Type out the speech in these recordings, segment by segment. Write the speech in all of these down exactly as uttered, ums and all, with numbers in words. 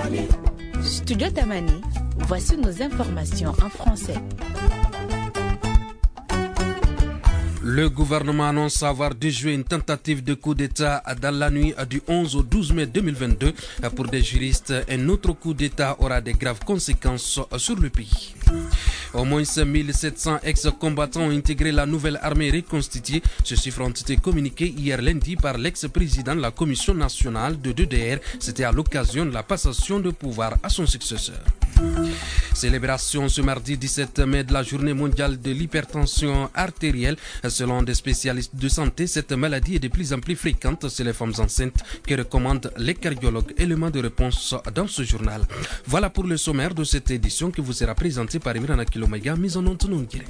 Studio Tamani, voici nos informations en français. Le gouvernement annonce avoir déjoué une tentative de coup d'État dans la nuit du onze au douze mai deux mille vingt-deux. Pour des juristes, un autre coup d'État aura de graves conséquences sur le pays. Au moins mille sept cents ex-combattants ont intégré la nouvelle armée reconstituée. Ce chiffre ont été communiqués hier lundi par l'ex-président de la Commission nationale de D D R. C'était à l'occasion de la passation de pouvoir à son successeur. Célébration ce mardi dix-sept mai de la journée mondiale de l'hypertension artérielle. Selon des spécialistes de santé, cette maladie est de plus en plus fréquente chez les femmes enceintes que recommandent les cardiologues. Élément de réponse dans ce journal. Voilà pour le sommaire de cette édition qui vous sera présentée par Emirana Kilomega, mise en onde Nongire.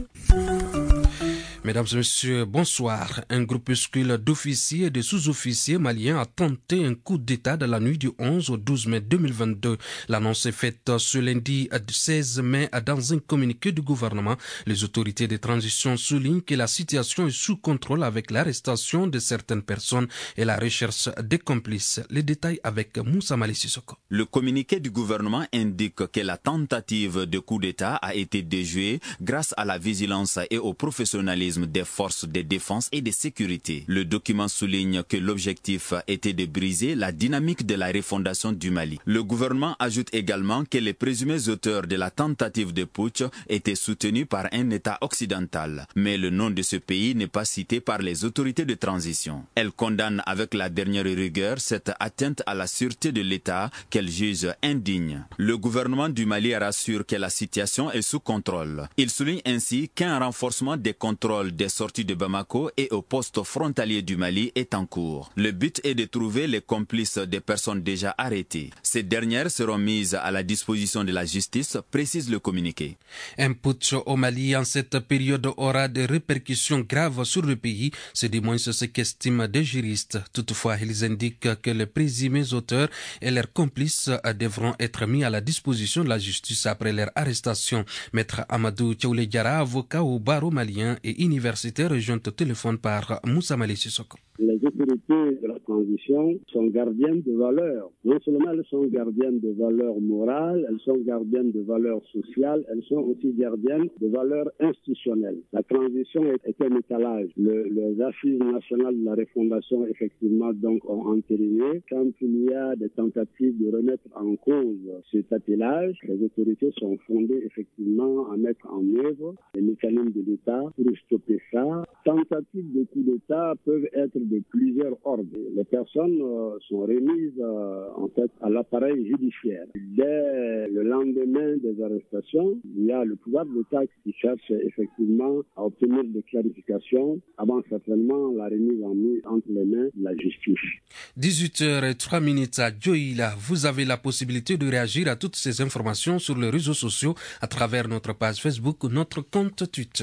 Mesdames et messieurs, bonsoir. Un groupuscule d'officiers et de sous-officiers maliens a tenté un coup d'État dans la nuit du onze au douze mai deux mille vingt-deux. L'annonce est faite ce lundi seize mai dans un communiqué du gouvernement. Les autorités de transition soulignent que la situation est sous contrôle avec l'arrestation de certaines personnes et la recherche des complices. Les détails avec Moussa Mali Sissoko. Le communiqué du gouvernement indique que la tentative de coup d'État a été déjouée grâce à la vigilance et au professionnalisme des forces de défense et de sécurité. Le document souligne que l'objectif était de briser la dynamique de la refondation du Mali. Le gouvernement ajoute également que les présumés auteurs de la tentative de putsch étaient soutenus par un État occidental. Mais le nom de ce pays n'est pas cité par les autorités de transition. Elle condamne avec la dernière rigueur cette atteinte à la sûreté de l'État qu'elle juge indigne. Le gouvernement du Mali rassure que la situation est sous contrôle. Il souligne ainsi qu'un renforcement des contrôles des sorties de Bamako et au poste frontalier du Mali est en cours. Le but est de trouver les complices des personnes déjà arrêtées. Ces dernières seront mises à la disposition de la justice, précise le communiqué. Un putsch au Mali en cette période aura des répercussions graves sur le pays, c'est du moins ce qu'estiment des juristes. Toutefois, ils indiquent que les présumés auteurs et leurs complices devront être mis à la disposition de la justice après leur arrestation. Maître Amadou Tchaoulé Diarra, avocat au barreau malien et universitaire, rejoint au téléphone par Moussa Mali Sissoko. Les autorités de la transition sont gardiennes de valeurs. Non seulement elles sont gardiennes de valeurs morales, elles sont gardiennes de valeurs sociales, elles sont aussi gardiennes de valeurs institutionnelles. La transition est, est un étalage. Le, les assises nationales de la refondation, effectivement, donc, ont entériné. Quand il y a des tentatives de remettre en cause cet attelage, les autorités sont fondées, effectivement, à mettre en œuvre les mécanismes de l'État pour stopper ça. Tentatives de coup d'État peuvent être de plusieurs ordres. Les personnes euh, sont remises euh, en fait à l'appareil judiciaire. Dès le lendemain des arrestations, il y a le pouvoir d'État qui cherche effectivement à obtenir des clarifications avant certainement la remise en mise entre les mains de la justice. dix-huit heures trois minutes à Dioïla. Vous avez la possibilité de réagir à toutes ces informations sur les réseaux sociaux à travers notre page Facebook ou notre compte Twitter.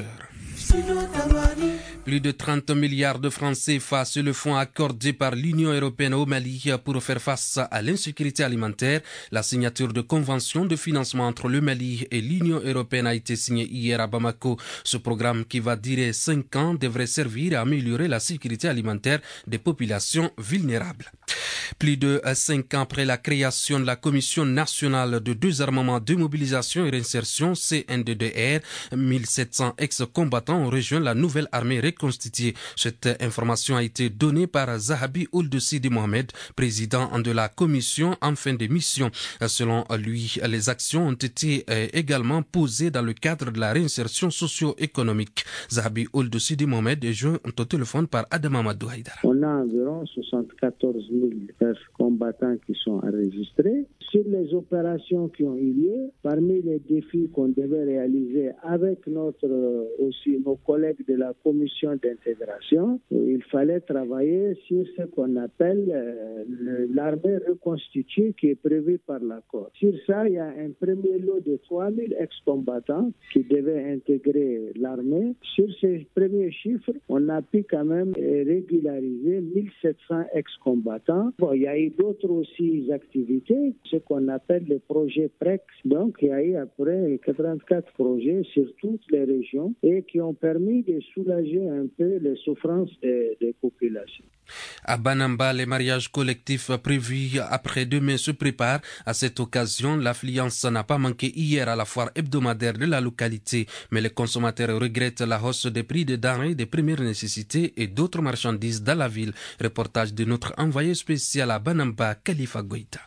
Plus de trente milliards de francs C F A, c'est le fonds accordé par l'Union européenne au Mali pour faire face à l'insécurité alimentaire. La signature de convention de financement entre le Mali et l'Union européenne a été signée hier à Bamako. Ce programme, qui va durer cinq ans, devrait servir à améliorer la sécurité alimentaire des populations vulnérables. Plus de cinq ans après la création de la Commission nationale de désarmement, démobilisation et réinsertion, C N D D R, mille sept cents ex-combattants ont rejoint la nouvelle armée reconstituée. Cette information a été donnée par Zahabi Ould Sidi Mohamed, président de la commission en fin de mission. Selon lui, les actions ont été également posées dans le cadre de la réinsertion socio-économique. Zahabi Ould Sidi Mohamed est joint au téléphone par Adam Amadou Haïdara. On a environ soixante-quatorze mille combattants qui sont enregistrés. Sur les opérations qui ont eu lieu, parmi les défis qu'on devait réaliser avec notre aussi nos collègues de la commission d'intégration, il fallait travailler sur ce qu'on appelle euh, l'armée reconstituée qui est prévue par l'accord. Sur ça, il y a un premier lot de trois mille ex-combattants qui devaient intégrer l'armée. Sur ces premiers chiffres, on a pu quand même régulariser mille sept cents ex-combattants. Bon, il y a eu d'autres aussi activités, ce qu'on appelle le projet P R E X. Donc, il y a eu après quatre-vingt-quatre projets sur toutes les régions et qui ont permis de soulager un peu les souffrances des, des populations. À Banamba, les mariages collectifs prévus après-demain se préparent. À cette occasion, l'affluence n'a pas manqué hier à la foire hebdomadaire de la localité, mais les consommateurs regrettent la hausse des prix des denrées, des premières nécessités et d'autres marchandises dans la ville. Reportage de notre envoyé spécial à Banamba, Khalifa Goïta.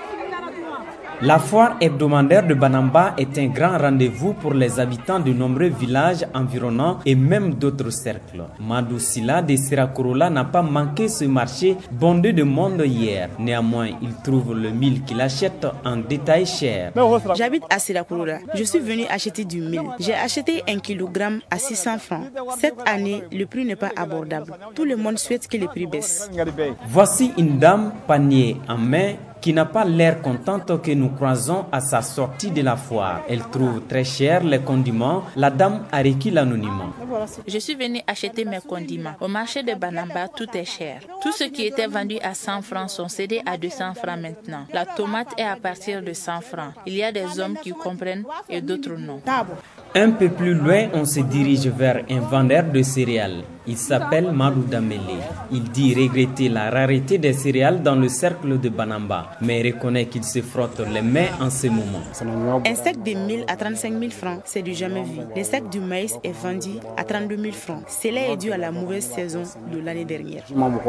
La foire hebdomadaire de Banamba est un grand rendez-vous pour les habitants de nombreux villages environnants et même d'autres cercles. Madou Sila de Sirakorola n'a pas manqué ce marché bondé de monde hier. Néanmoins, il trouve le mil qu'il achète en détail cher. J'habite à Sirakorola. Je suis venu acheter du mil. J'ai acheté un kilogramme à six cents francs. Cette année, le prix n'est pas abordable. Tout le monde souhaite que les prix baissent. Voici une dame, panier en main, qui n'a pas l'air contente que nous croisons à sa sortie de la foire. Elle trouve très cher les condiments. La dame a requis l'anonymat. Je suis venue acheter mes condiments. Au marché de Banamba, tout est cher. Tout ce qui était vendu à cent francs sont cédés à deux cents francs maintenant. La tomate est à partir de cent francs. Il y a des hommes qui comprennent et d'autres non. Un peu plus loin, on se dirige vers un vendeur de céréales. Il s'appelle Madou Damele. Il dit regretter la rareté des céréales dans le cercle de Banamba, mais reconnaît qu'il se frotte les mains en ce moment. Un sac de mille à trente-cinq mille francs, c'est du jamais vu. Le sac du maïs est vendu à trente-deux mille francs. Cela est dû à la mauvaise saison de l'année dernière.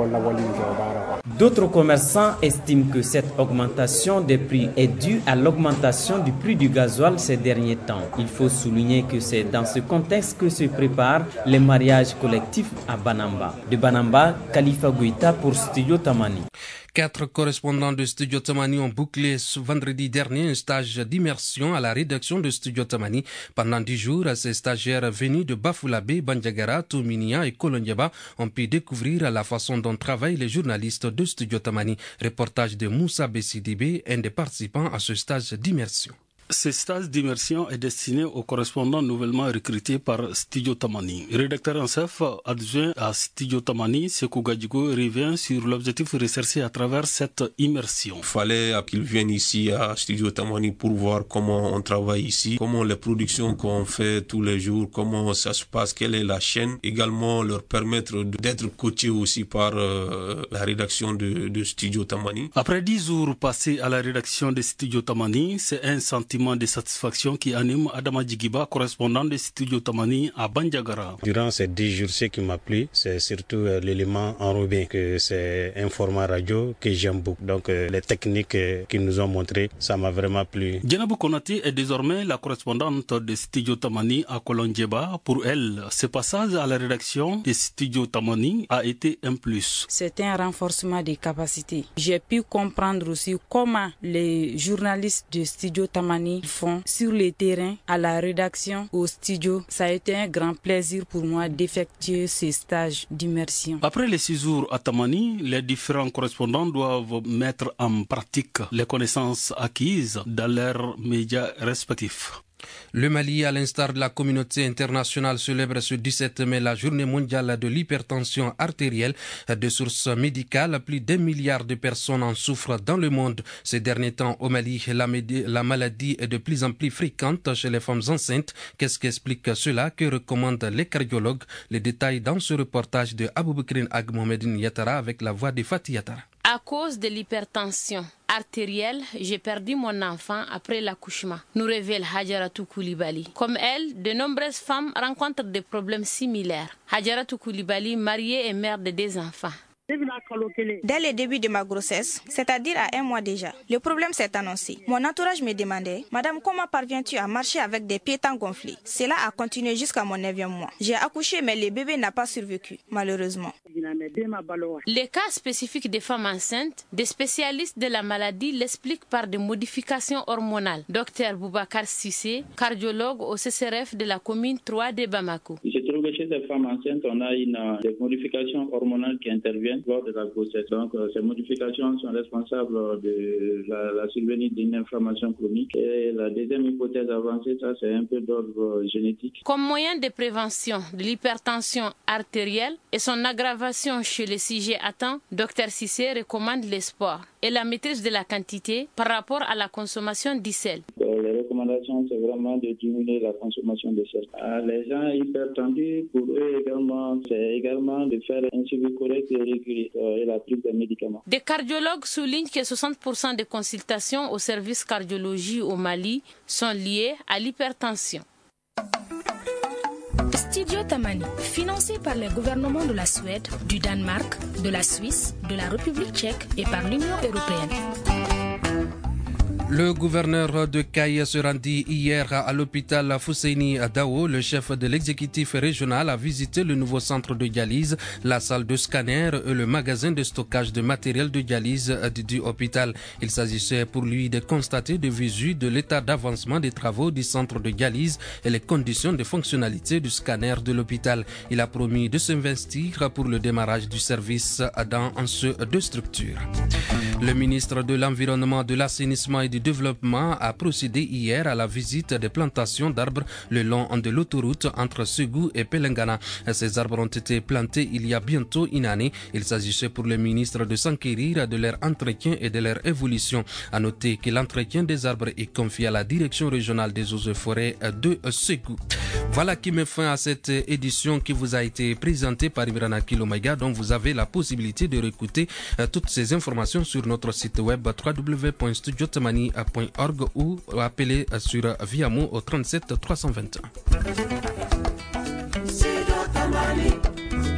D'autres commerçants estiment que cette augmentation des prix est due à l'augmentation du prix du gasoil ces derniers temps. Il faut souligner que c'est dans ce contexte que se préparent les mariages collectifs à Banamba. De Banamba, Khalifa Goïta pour Studio Tamani. Quatre correspondants de Studio Tamani ont bouclé ce vendredi dernier un stage d'immersion à la rédaction de Studio Tamani. Pendant dix jours, ces stagiaires venus de Bafulabe, Bandiagara, Touminia et Kolonyaba ont pu découvrir la façon dont travaillent les journalistes de Studio Tamani. Reportage de Moussa Bessidibé, un des participants à ce stage d'immersion. Ce stage d'immersion est destiné aux correspondants nouvellement recrutés par Studio Tamani. Rédacteur en chef adjoint à Studio Tamani, Sekou Gadjigo revient sur l'objectif recherché à travers cette immersion. Il fallait qu'ils viennent ici à Studio Tamani pour voir comment on travaille ici, comment les productions qu'on fait tous les jours, comment ça se passe, quelle est la chaîne. Également leur permettre d'être coachés aussi par euh, la rédaction de, de Studio Tamani. Après dix jours passés à la rédaction de Studio Tamani, c'est un sentiment de satisfaction qui anime Adama Djigiba, correspondant de Studio Tamani à Bandiagara. Durant ces dix jours, ce qui m'a plu, c'est surtout euh, l'élément enrobé, que c'est un format radio que j'aime beaucoup. Donc euh, les techniques euh, qu'ils nous ont montrées, ça m'a vraiment plu. Djenabou Konati est désormais la correspondante de Studio Tamani à Kolondjeba. Pour elle, ce passage à la rédaction de Studio Tamani a été un plus. C'est un renforcement des capacités. J'ai pu comprendre aussi comment les journalistes de Studio Tamani font sur le terrain, à la rédaction, au studio. Ça a été un grand plaisir pour moi d'effectuer ce stage d'immersion. Après les six jours à Tamani, les différents correspondants doivent mettre en pratique les connaissances acquises dans leurs médias respectifs. Le Mali, à l'instar de la communauté internationale, célèbre ce dix-sept mai la journée mondiale de l'hypertension artérielle. De sources médicales, plus d'un milliard de personnes en souffrent dans le monde. Ces derniers temps, au Mali, la, la maladie est de plus en plus fréquente chez les femmes enceintes. Qu'est-ce qui explique cela? Que recommandent les cardiologues? Les détails dans ce reportage de Aboubekrin Ag Mohamedine Yatara avec la voix de Fatih Yatara. À cause de l'hypertension artérielle, j'ai perdu mon enfant après l'accouchement, nous révèle Hadjaratou Koulibaly. Comme elle, de nombreuses femmes rencontrent des problèmes similaires. Hadjaratou Koulibaly, mariée et mère de deux enfants. Dès le début de ma grossesse, c'est-à-dire à un mois déjà, le problème s'est annoncé. Mon entourage me demandait, Madame, comment parviens-tu à marcher avec des pieds tant gonflés? Cela a continué jusqu'à mon neuvième mois. J'ai accouché, mais le bébé n'a pas survécu, malheureusement. Les cas spécifiques des femmes enceintes, des spécialistes de la maladie l'expliquent par des modifications hormonales. Docteur Boubacar Sissé, cardiologue au C C R F de la commune trois de Bamako. Il se trouve Donc chez les femmes enceintes, on a une, euh, des modifications hormonales qui interviennent lors de la grossesse. Donc euh, ces modifications sont responsables de la, la survenue d'une inflammation chronique. Et la deuxième hypothèse avancée, ça c'est un peu d'ordre génétique. Comme moyen de prévention de l'hypertension artérielle et son aggravation chez les sujets atteints, Dr Cissé recommande le sport et la maîtrise de la quantité par rapport à la consommation du sel. Les recommandations, c'est vraiment de diminuer la consommation de sel. Les gens hypertendus, pour eux également, c'est également de faire un suivi correct et régulier et la prise des médicaments. Des cardiologues soulignent que soixante pour cent des consultations au service cardiologie au Mali sont liées à l'hypertension. Studio Tamani, financé par les gouvernements de la Suède, du Danemark, de la Suisse, de la République tchèque et par l'Union européenne. Le gouverneur de Kayes se rendit hier à l'hôpital Fousseini Dao. Le chef de l'exécutif régional a visité le nouveau centre de dialyse, la salle de scanner et le magasin de stockage de matériel de dialyse du hôpital. Il s'agissait pour lui de constater de visu de l'état d'avancement des travaux du centre de dialyse et les conditions de fonctionnalité du scanner de l'hôpital. Il a promis de s'investir pour le démarrage du service dans ces deux structures. Le ministre de l'Environnement, de l'Assainissement et du Développement a procédé hier à la visite des plantations d'arbres le long de l'autoroute entre Ségou et Pelengana. Ces arbres ont été plantés il y a bientôt une année. Il s'agissait pour le ministre de s'enquérir de leur entretien et de leur évolution. À noter que l'entretien des arbres est confié à la direction régionale des eaux et forêts de Ségou. Voilà qui met fin à cette édition qui vous a été présentée par Imrana Kilomega, dont vous avez la possibilité de réécouter toutes ces informations sur notre site web w w w point studio tamani point org ou appeler sur Viamo au trente-sept trois cent vingt et un.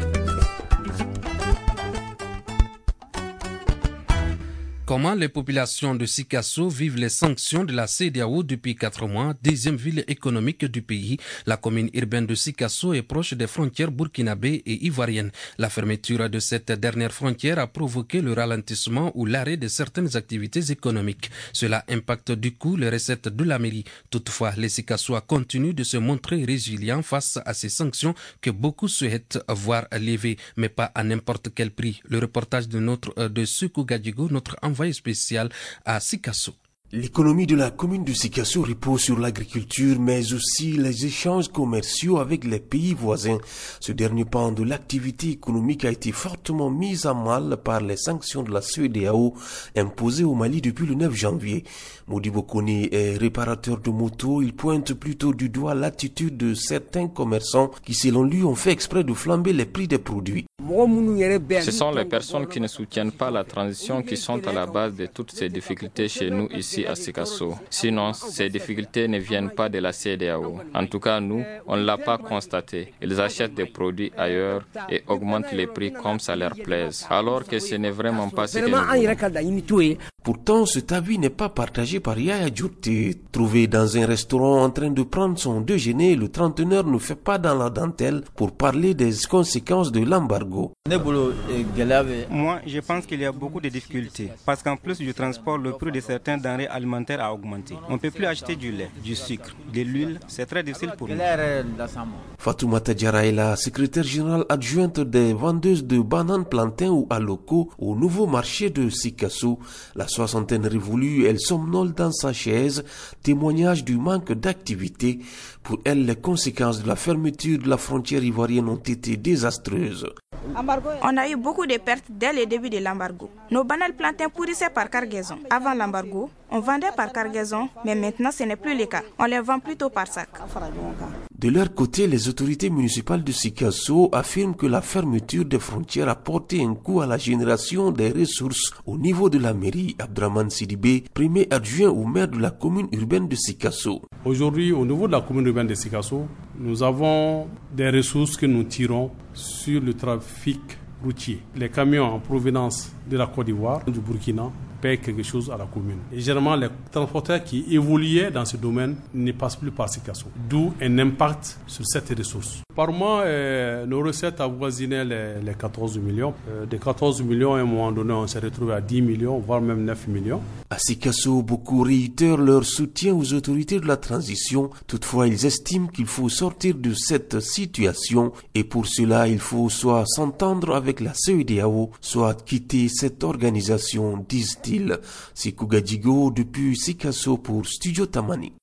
Comment les populations de Sikasso vivent les sanctions de la CEDEAO depuis quatre mois, deuxième ville économique du pays. La commune urbaine de Sikasso est proche des frontières burkinabé et ivoiriennes. La fermeture de cette dernière frontière a provoqué le ralentissement ou l'arrêt de certaines activités économiques. Cela impacte du coup les recettes de la mairie. Toutefois, les Sikassois continuent de se montrer résilients face à ces sanctions que beaucoup souhaitent voir levées, mais pas à n'importe quel prix. Le reportage de notre de Suku Gadigo, notre envoyé spécial à Sikasso. L'économie de la commune de Sikasso repose sur l'agriculture, mais aussi les échanges commerciaux avec les pays voisins. Ce dernier pan de l'activité économique a été fortement mis à mal par les sanctions de la CEDEAO imposées au Mali depuis le neuf janvier. Modibo Kone est réparateur de motos. Il pointe plutôt du doigt l'attitude de certains commerçants qui, selon lui, ont fait exprès de flamber les prix des produits. Ce sont les personnes qui ne soutiennent pas la transition qui sont à la base de toutes ces difficultés chez nous ici à Sikasso. Sinon, ces difficultés ne viennent pas de la CEDEAO. En tout cas, nous, on ne l'a pas constaté. Ils achètent des produits ailleurs et augmentent les prix comme ça leur plaise. Alors que ce n'est vraiment pas ce que nous voulons. Pourtant, cet avis n'est pas partagé par Yaya Djourté. Trouvé dans un restaurant en train de prendre son déjeuner, le trentenaire ne fait pas dans la dentelle pour parler des conséquences de l'embargo. Moi, je pense qu'il y a beaucoup de difficultés. Parce qu'en plus du transport, le prix de certains denrées alimentaires a augmenté. On ne peut plus acheter du lait, du sucre, de l'huile. C'est très difficile pour nous. Fatoumata Diarra est la secrétaire générale adjointe des vendeuses de bananes, plantains ou alocos au nouveau marché de Sikasso. La soixantaine révolue, elle somnole dans sa chaise, témoignage du manque d'activité. Pour elle, les conséquences de la fermeture de la frontière ivoirienne ont été désastreuses. On a eu beaucoup de pertes dès le début de l'embargo. Nos bananes plantains pourrissaient par cargaison. Avant l'embargo, on vendait par cargaison, mais maintenant ce n'est plus le cas. On les vend plutôt par sac. De leur côté, les autorités municipales de Sikasso affirment que la fermeture des frontières a porté un coup à la génération des ressources. Au niveau de la mairie, Abdraman Sidibé, premier adjoint au maire de la commune urbaine de Sikasso. Aujourd'hui, au niveau de la commune urbaine de Sikasso, nous avons des ressources que nous tirons sur le trafic routier. Les camions en provenance de la Côte d'Ivoire, du Burkina, paient quelque chose à la commune. Et généralement, les transporteurs qui évoluaient dans ce domaine ne passent plus par Sikasso, d'où un impact sur cette ressource. Par mois, euh, nos recettes avoisinaient les, les quatorze millions. Euh, des quatorze millions, à un moment donné, on s'est retrouvé à dix millions, voire même neuf millions. À Sikasso, beaucoup réitèrent leur soutien aux autorités de la transition. Toutefois, ils estiment qu'il faut sortir de cette situation et pour cela, il faut soit s'entendre avec la C E D E A O, soit quitter cette organisation, disent-ils. C'est Kougadigo depuis Sikasso pour Studio Tamani.